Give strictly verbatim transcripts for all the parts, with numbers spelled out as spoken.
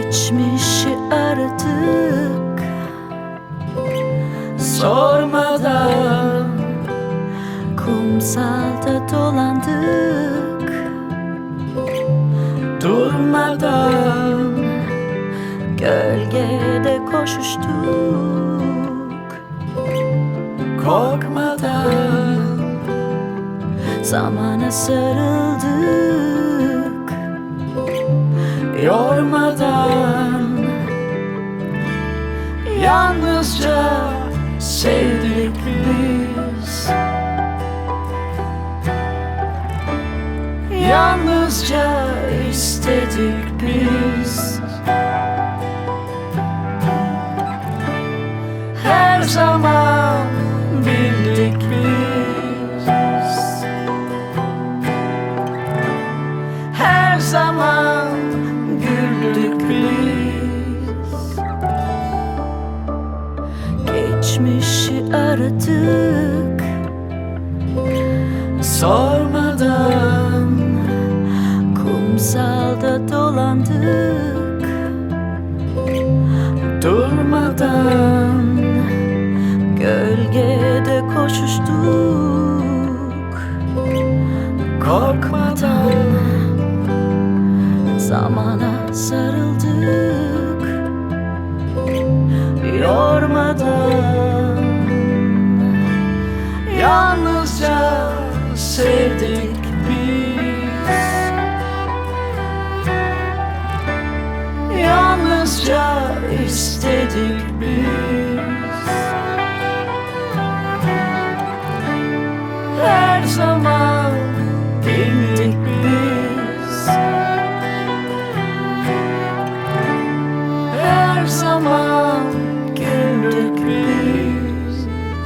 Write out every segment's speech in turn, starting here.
Geçmişi aradık sormadan, kumsalda dolandık durmadan, gölgede koşuştuk korkmadan, zamana sarıldık yormadan, yalnızca sevdik biz, yalnızca istedik biz. Her zaman bildik biz, her zaman güldük biz. Geçmişi aradık sormadan, kumsalda dolandık durmadan, gölgede koşuştuk korkmadan, zamana sarıldık yormadan, yalnızca sevdik biz, yalnızca istedik biz. Her zaman bildik biz, her zaman güldük biz.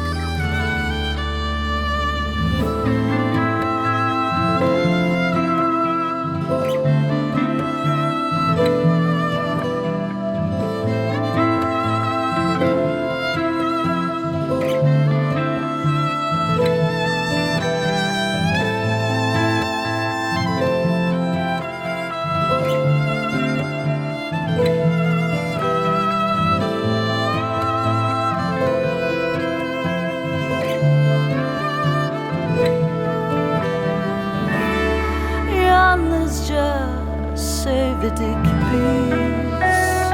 Yalnızca sevdik biz,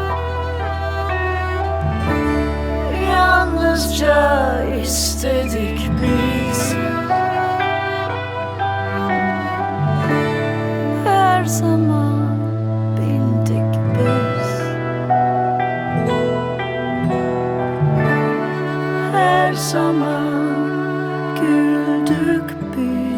yalnızca istedik biz. Her zaman bildik biz, her zaman güldük biz.